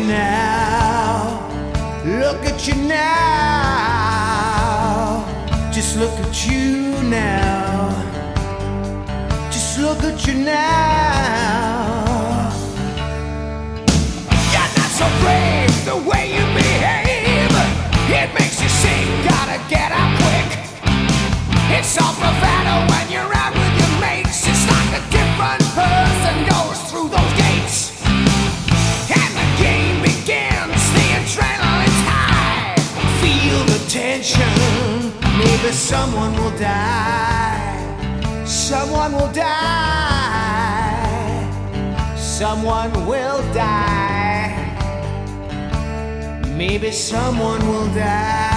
now. Look at you now. Just look at you now. Just look at you now. You're not so brave the way you behave. It makes you sick, gotta get out quick. It's all bravado when you're out with your mates. It's like a different person goes through those gates. And the game begins, the adrenaline's high. Feel the tension, maybe someone will die. Someone will die. Someone will die. Maybe someone will die.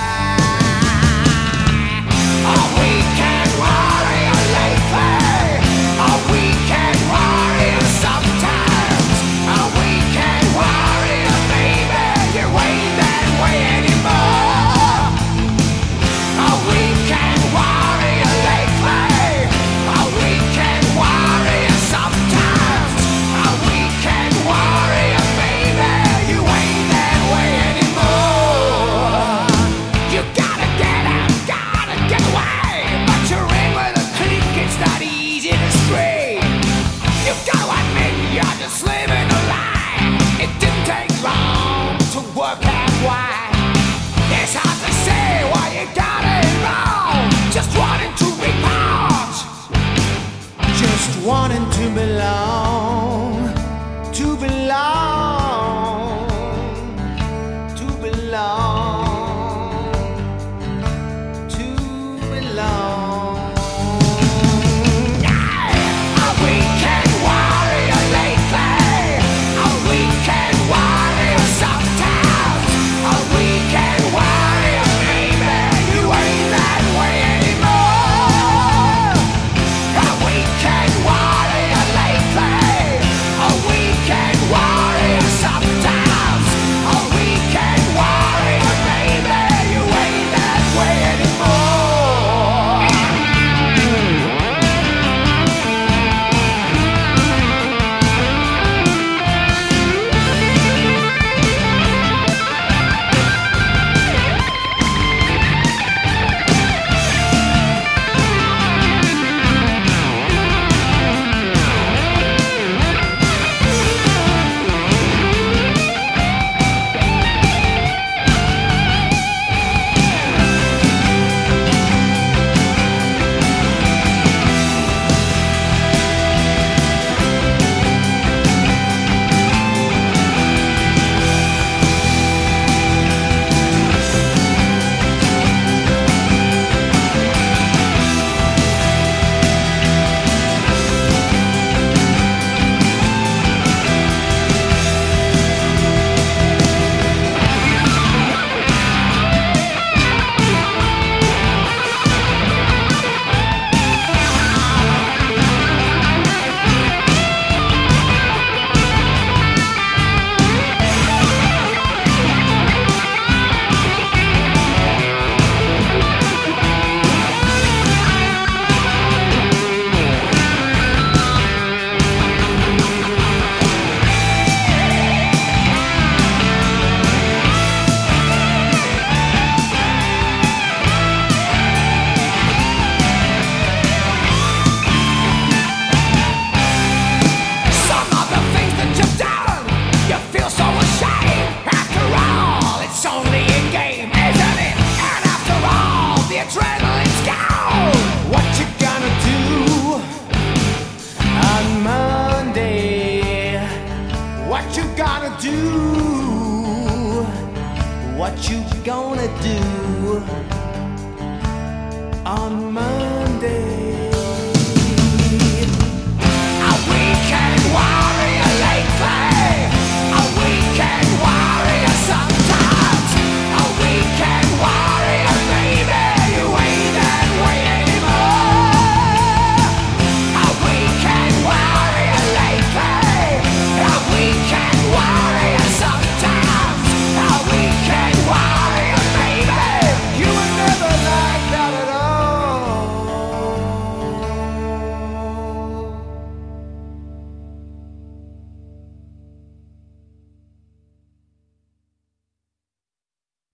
A weekend warrior lately. A weekend warrior sometimes. A weekend warrior, baby. You ain't that way anymore. A weekend warrior lately. A weekend warrior sometimes. A weekend warrior, baby. You ain't that way anymore. You gotta get out, gotta get away. But you're in with a clique, it's not easy to stray. You gotta admit you're just living a lie. It didn't take long to work out why. It's hard to say why you got it wrong. Just wanting to be part. Just wanting to belong. To belong. To belong. To belong. A weekend warrior lately. A weekend warrior sometimes. A weekend warrior, baby. You ain't that way anymore. A weekend warrior lately. A weekend warrior sometimes. A weekend warrior, baby. You ain't that way anymore. Some of the things that you've done, you feel so ashamed. After all, it's only a game, isn't it? And after all, the adrenaline's gone. What you gonna do on Monday? What you gonna do? What you gonna do on Monday?